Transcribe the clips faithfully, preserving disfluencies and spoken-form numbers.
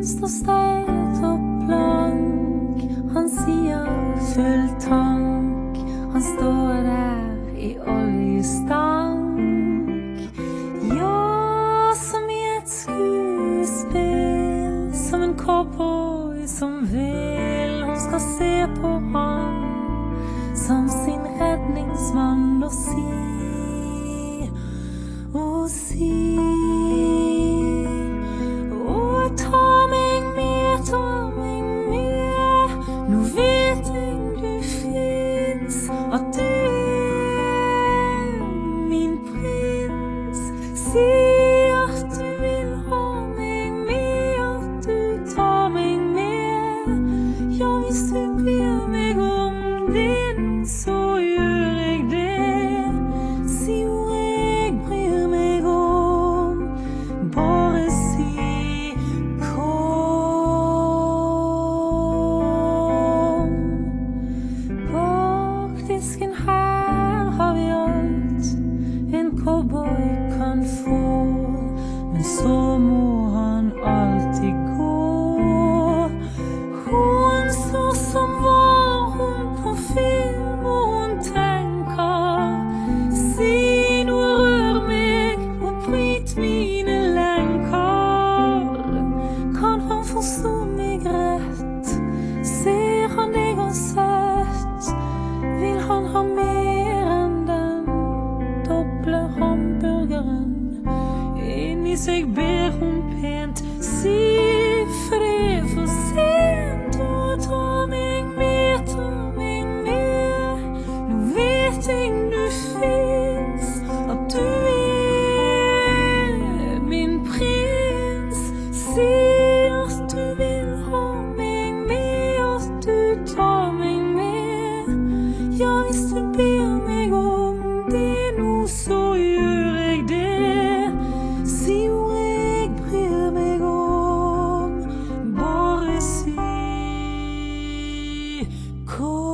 står støyt og blank. Han sier full tank. Han står der i oljestank. Ja, som i et skuespill, som en cowboy som vil. Hun skal se på han som sin redningsmann og si, og si, og ta meg med, ta meg med. Nå vet jeg du finnes, at du er min prins. Si at du vil ha meg med, at du tar meg med. Ja, hvis du blir meg om din, så gjør jeg det. Si hvor jeg bryr meg om, bare si kom. Bak disken her har vi alt en cowboy kan få, men så må han alltid gå. Hun så som var hun på film, og hun tenker, si noe, rør meg og bryt mine lenker. Kan han forstå meg rett? Ser han deg og søtt? Vil han ha mer enn den doble hamburgeren? Inni seg ber hun pent, si, for det er for sent. Og ta meg med, ta meg med. Nå vet jeg du finnes, at du er min prins. Si at du vil ha meg med, at du tar meg med. Ja, hvis du ber meg om det nå, så gjør jeg det. Si hvor jeg bryr meg om, bare si kom.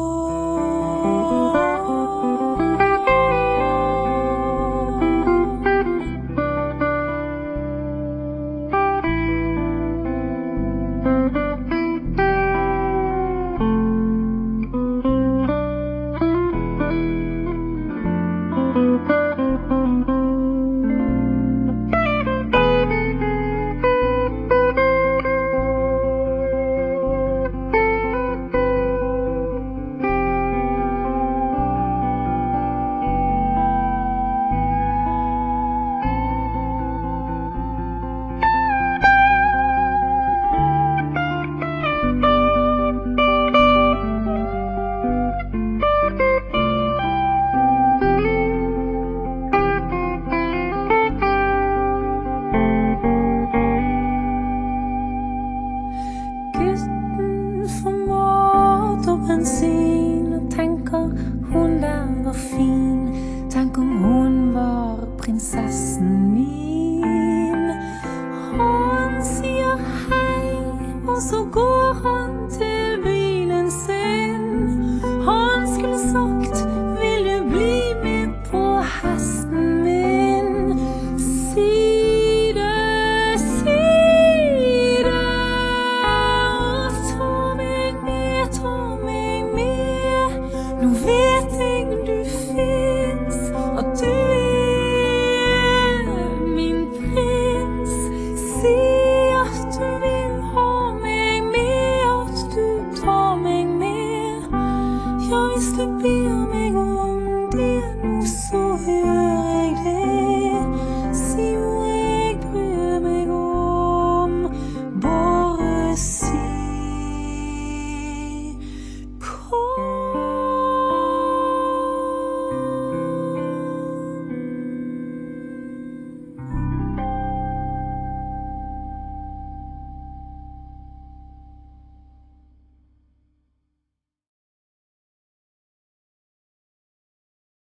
Gutten får mat og bensin og tenker hun der var fin. Tenk om hun var prinsessen min. Han sier hei, og så går han til bilen sin. Han skulle sagt, vil du bli med på hesten min? Si det, si det, og ta meg med, ta meg med. Nå vet jeg du finnes, at du er min prins. Si at du vil ha meg med, at du tar meg med. Ja, hvis du ber meg om det nå,